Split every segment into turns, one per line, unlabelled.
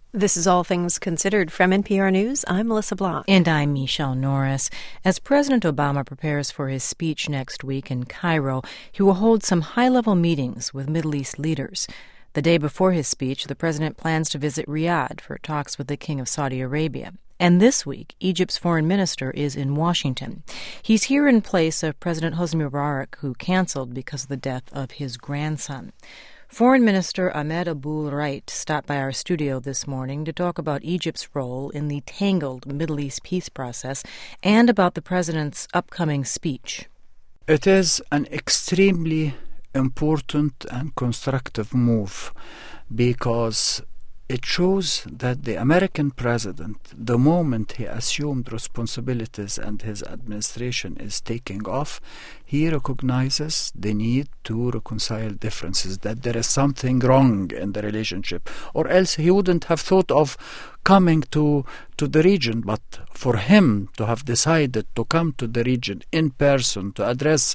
This is All Things Considered from NPR News. I'm Melissa Blanc.
And I'm Michelle Norris. As President Obama prepares for his speech next week in Cairo, he will hold some high-level meetings with Middle East leaders. The day before his speech, the president plans to visit Riyadh for talks with the King of Saudi Arabia. And this week, Egypt's foreign minister is in Washington. He's here in place of President Hosni Mubarak, who canceled because of the death of his grandson. Foreign Minister Ahmed Abul-Wright stopped by our studio this morning to talk about Egypt's role in the tangled Middle East peace process and about the president's upcoming speech.
It is an extremely important and constructive move because it shows that the American president, the moment he assumed responsibilities and his administration is taking off, he recognizes the need to reconcile differences, that there is something wrong in the relationship, or else he wouldn't have thought of coming to the region. But for him to have decided to come to the region in person to address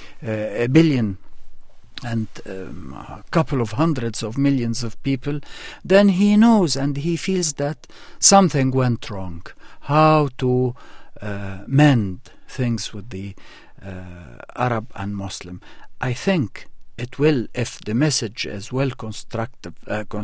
a billion and a couple of hundreds of millions of people, then he knows and he feels that something went wrong. How to mend things with the Arab and Muslim. I think it will, if the message is well constructed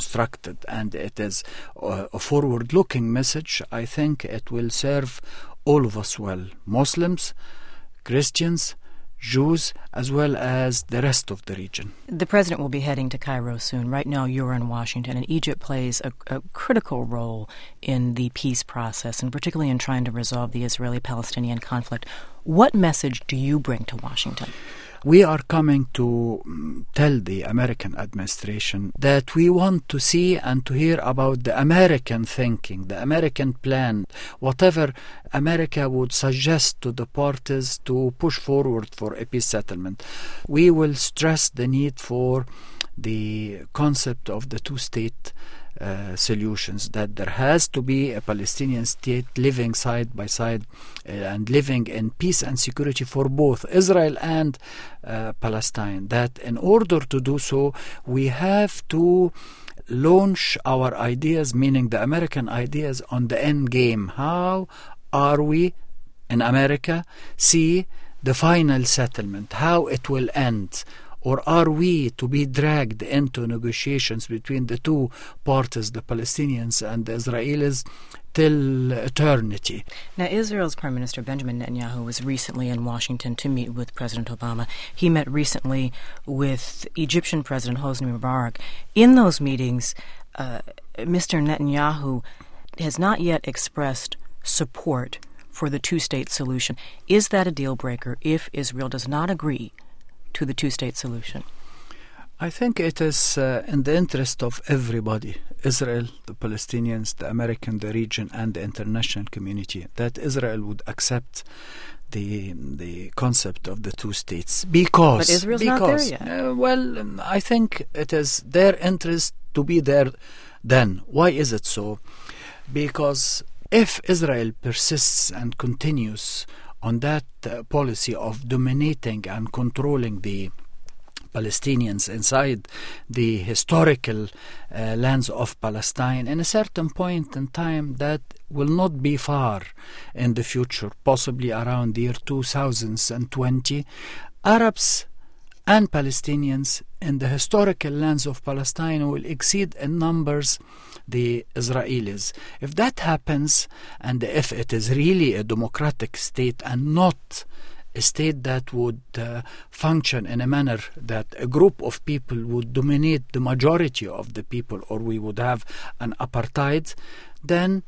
and it is a forward-looking message, I think it will serve all of us well. Muslims, Christians, Jews, as well as the rest of the region.
The president will be heading to Cairo soon. Right now you're in Washington, and Egypt plays a critical role in the peace process, and particularly in trying to resolve the Israeli-Palestinian conflict. What message do you bring to Washington?
We are coming to tell the American administration that we want to see and to hear about the American thinking, the American plan, whatever America would suggest to the parties to push forward for a peace settlement. We will stress the need for the concept of the two-state solutions, that there has to be a Palestinian state living side by side and living in peace and security for both Israel and Palestine. That in order to do so, we have to launch our ideas, meaning the American ideas, on the end game. How are we in America see the final settlement, how it will end? Or are we to be dragged into negotiations between the two parties, the Palestinians and the Israelis, till eternity?
Now, Israel's Prime Minister Benjamin Netanyahu was recently in Washington to meet with President Obama. He met recently with Egyptian President Hosni Mubarak. In those meetings, Mr. Netanyahu has not yet expressed support for the two-state solution. Is that a deal breaker if Israel does not agree to the two-state solution?
I think it is in the interest of everybody, Israel, the Palestinians, the American, the region, and the international community, that Israel would accept the concept of the two states. But
Israel's not there yet.
I think it is their interest to be there then. Why is it so? Because if Israel persists and continues on that policy of dominating and controlling the Palestinians inside the historical lands of Palestine, in a certain point in time that will not be far in the future, possibly around the year 2020, Arabs and Palestinians in the historical lands of Palestine will exceed in numbers the Israelis. If that happens, and if it is really a democratic state and not a state that would function in a manner that a group of people would dominate the majority of the people, or we would have an apartheid, then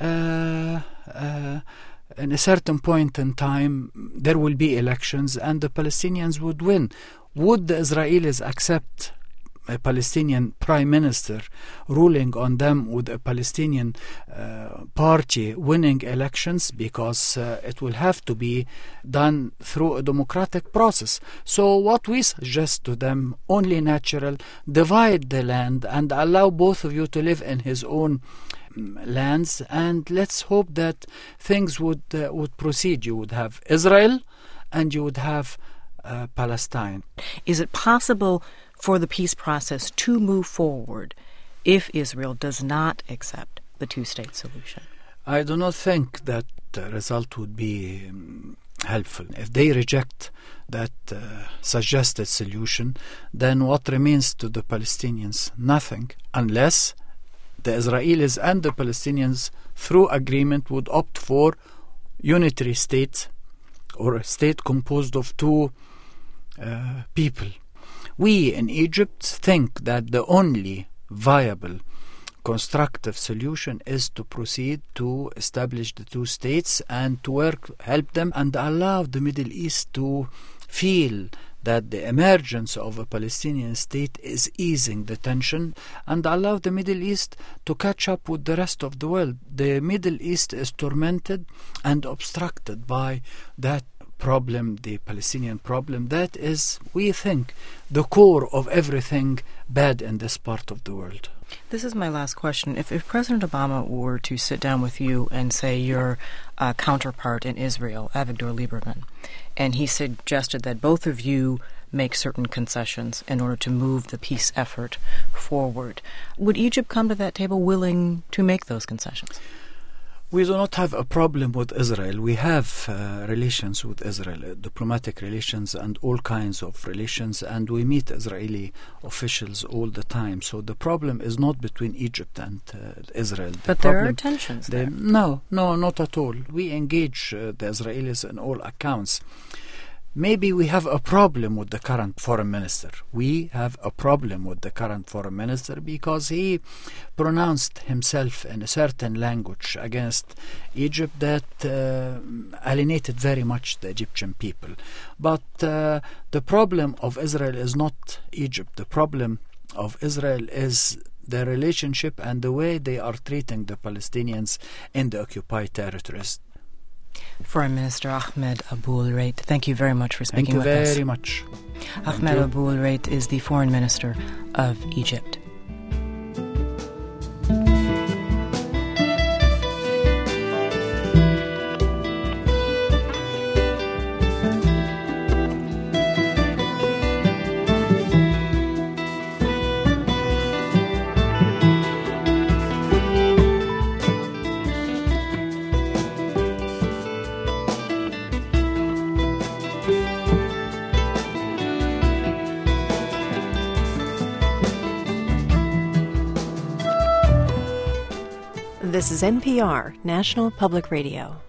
in a certain point in time there will be elections and the Palestinians would win. Would the Israelis accept a Palestinian prime minister ruling on them with a Palestinian party winning elections? Because it will have to be done through a democratic process. So what we suggest to them, only natural, divide the land and allow both of you to live in his own lands, and let's hope that things would proceed. You would have Israel and you would have Palestine.
Is it possible for the peace process to move forward if Israel does not accept the two-state solution?
I do not think that the result would be helpful. If they reject that suggested solution, then what remains to the Palestinians? Nothing, unless the Israelis and the Palestinians, through agreement, would opt for unitary state, or a state composed of two people. We in Egypt think that the only viable constructive solution is to proceed to establish the two states and to help them and allow the Middle East to feel that the emergence of a Palestinian state is easing the tension, and allow the Middle East to catch up with the rest of the world. The Middle East is tormented and obstructed by that problem, the Palestinian problem. That is, we think, the core of everything bad in this part of the world.
This is my last question. If President Obama were to sit down with you and say your counterpart in Israel, Avigdor Lieberman, and he suggested that both of you make certain concessions in order to move the peace effort forward, would Egypt come to that table willing to make those concessions?
We do not have a problem with Israel. We have relations with Israel, diplomatic relations and all kinds of relations, and we meet Israeli officials all the time. So the problem is not between Egypt and Israel.
But there are tensions there.
No, not at all. We engage the Israelis in all accounts. Maybe we have a problem with the current foreign minister. We have a problem with the current foreign minister because he pronounced himself in a certain language against Egypt that alienated very much the Egyptian people. But the problem of Israel is not Egypt. The problem of Israel is the relationship and the way they are treating the Palestinians in the occupied territories.
Foreign Minister Ahmed Abou-El-Reit, thank you very much for speaking with us.
Thank you very much.
Ahmed Abou-El-Reit is the Foreign Minister of Egypt.
This is NPR, National Public Radio.